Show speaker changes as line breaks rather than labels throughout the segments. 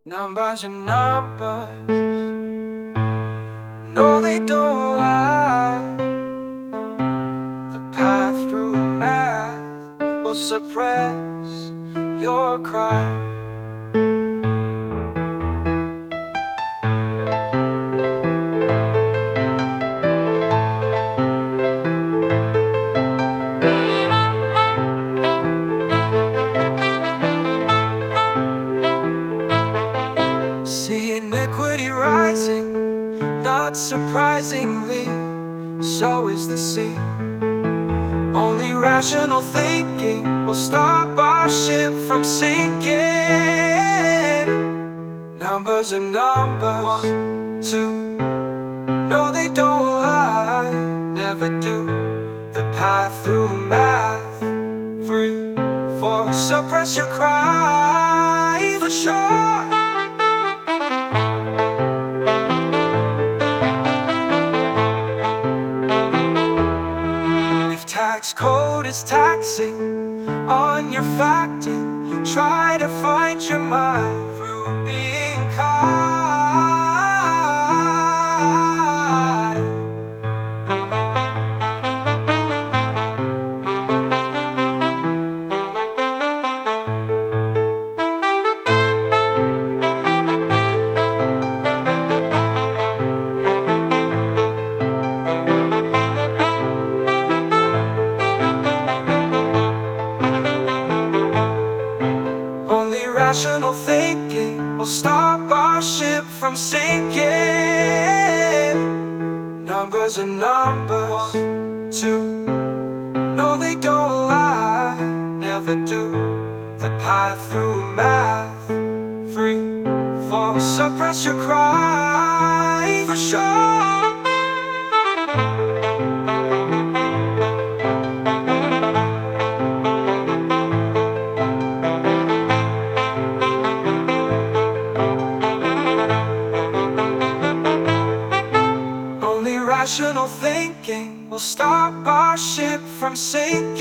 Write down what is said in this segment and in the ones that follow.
Numbers and numbers, no they don't lie. The path through math will suppress your cry. See iniquity rising, not surprisingly, so is the sea. Only rational thinking will stop our ship from sinking. Numbers and numbers, 1, 2, no they don't lie, never do. The path through math, 3, 4, suppress your cry for sure. Tax code is taxing on your facting. Try to find your mind through being kind. Rational thinking will stop our ship from sinking. Numbers and numbers, 2, no they don't lie, never do. The path through math, 3, 4, suppress your cry for sure. Rational thinking will stop our ship from sinking.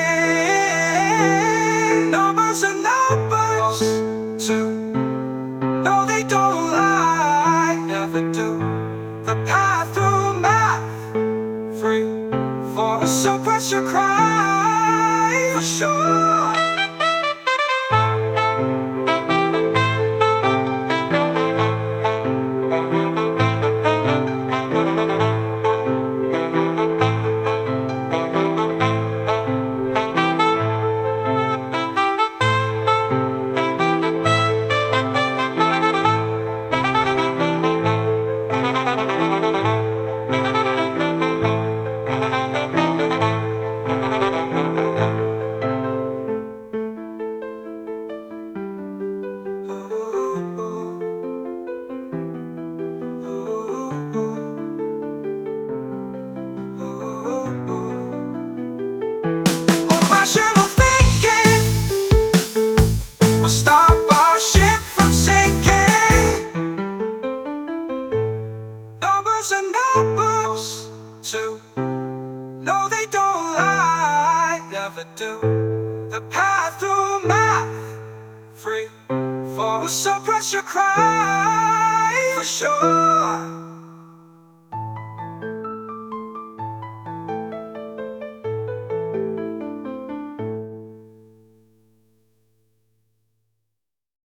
Numbers and numbers, 2, no they don't lie, never do. The path through math, 3, 4, suppress your cry for sure. Rational thinking will stop our ship from sinking. Numbers and numbers, 2, no they don't lie, never do. The path through math, 3, 4, suppress your cry for sure.